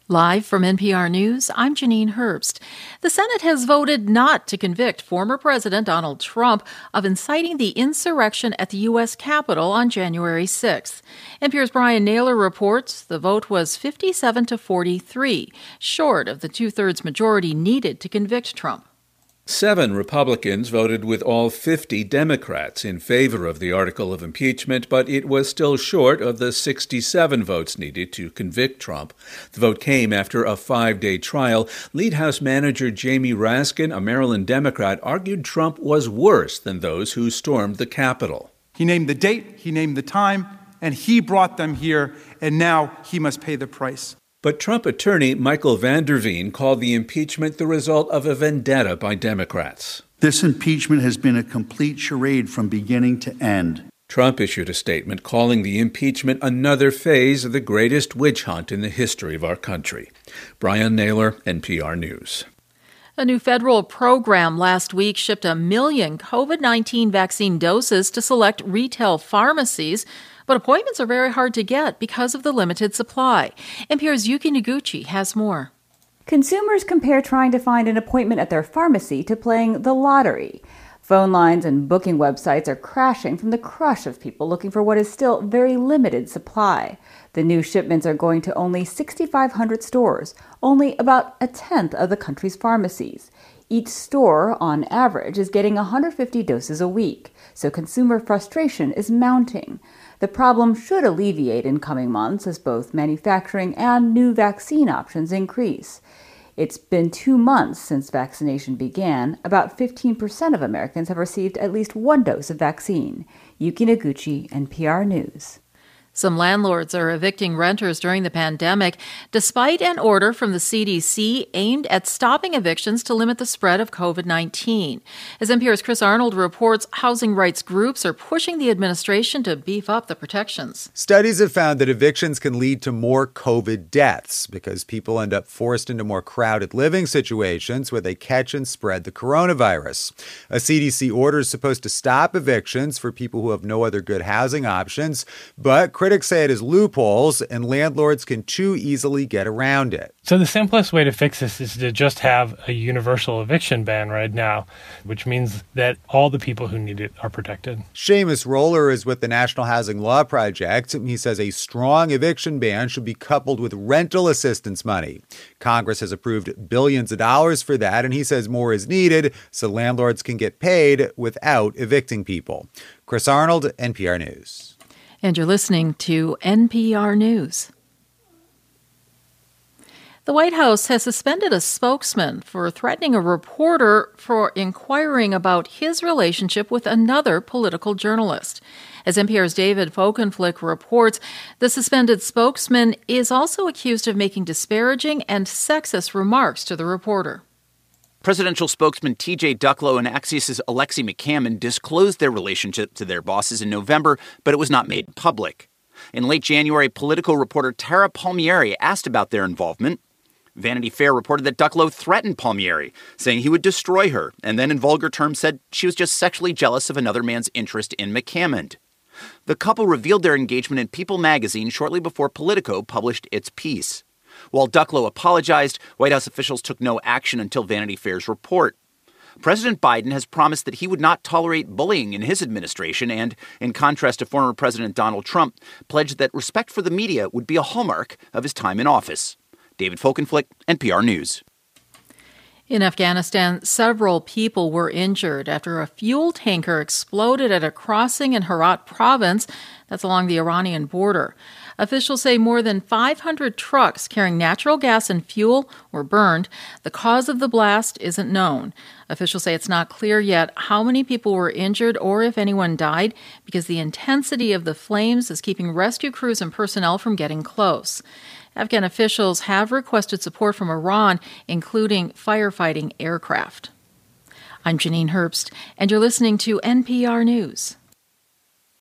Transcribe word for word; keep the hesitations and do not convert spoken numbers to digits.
Live from N P R News, I'm Janine Herbst. The Senate has voted not to convict former President Donald Trump of inciting the insurrection at the U S Capitol on January sixth. N P R's Brian Naylor reports the vote was fifty-seven to forty-three, short of the two-thirds majority needed to convict Trump. Seven Republicans voted with all fifty Democrats in favor of the article of impeachment, but it was still short of the sixty-seven votes needed to convict Trump. The vote came after a five-day trial. Lead House Manager Jamie Raskin, a Maryland Democrat, argued Trump was worse than those who stormed the Capitol. He named the date, he named the time, and he brought them here, and now he must pay the price. But Trump attorney Michael Van Der Veen called the impeachment the result of a vendetta by Democrats. This impeachment has been a complete charade from beginning to end. Trump issued a statement calling the impeachment another phase of the greatest witch hunt in the history of our country. Brian Naylor, N P R News. A new federal program last week shipped a million COVID nineteen vaccine doses to select retail pharmacies, but appointments are very hard to get because of the limited supply. N P R's Yuki Noguchi has more. Consumers compare trying to find an appointment at their pharmacy to playing the lottery. Phone lines and booking websites are crashing from the crush of people looking for what is still very limited supply. The new shipments are going to only six thousand five hundred stores, only about a tenth of the country's pharmacies. Each store, on average, is getting one hundred fifty doses a week, so consumer frustration is mounting. The problem should alleviate in coming months as both manufacturing and new vaccine options increase. It's been two months since vaccination began. About fifteen percent of Americans have received at least one dose of vaccine. Yuki Noguchi, N P R News. Some landlords are evicting renters during the pandemic, despite an order from the C D C aimed at stopping evictions to limit the spread of COVID nineteen. As N P R's Chris Arnold reports, housing rights groups are pushing the administration to beef up the protections. Studies have found that evictions can lead to more COVID deaths because people end up forced into more crowded living situations where they catch and spread the coronavirus. A C D C order is supposed to stop evictions for people who have no other good housing options, but critics say it is loopholes, and landlords can too easily get around it. So the simplest way to fix this is to just have a universal eviction ban right now, which means that all the people who need it are protected. Seamus Roller is with the National Housing Law Project. He says a strong eviction ban should be coupled with rental assistance money. Congress has approved billions of dollars for that, and he says more is needed so landlords can get paid without evicting people. Chris Arnold, N P R News. And you're listening to N P R News. The White House has suspended a spokesman for threatening a reporter for inquiring about his relationship with another political journalist. As N P R's David Folkenflik reports, the suspended spokesman is also accused of making disparaging and sexist remarks to the reporter. Presidential spokesman T J Ducklo and Axios' Alexei McCammon disclosed their relationship to their bosses in November, but it was not made public. In late January, political reporter Tara Palmieri asked about their involvement. Vanity Fair reported that Ducklo threatened Palmieri, saying he would destroy her, and then in vulgar terms said she was just sexually jealous of another man's interest in McCammon. The couple revealed their engagement in People magazine shortly before Politico published its piece. While Ducklo apologized, White House officials took no action until Vanity Fair's report. President Biden has promised that he would not tolerate bullying in his administration and, in contrast to former President Donald Trump, pledged that respect for the media would be a hallmark of his time in office. David Folkenflik, N P R News. In Afghanistan, several people were injured after a fuel tanker exploded at a crossing in Herat province that's along the Iranian border. Officials say more than five hundred trucks carrying natural gas and fuel were burned. The cause of the blast isn't known. Officials say it's not clear yet how many people were injured or if anyone died because the intensity of the flames is keeping rescue crews and personnel from getting close. Afghan officials have requested support from Iran, including firefighting aircraft. I'm Janine Herbst, and you're listening to N P R News.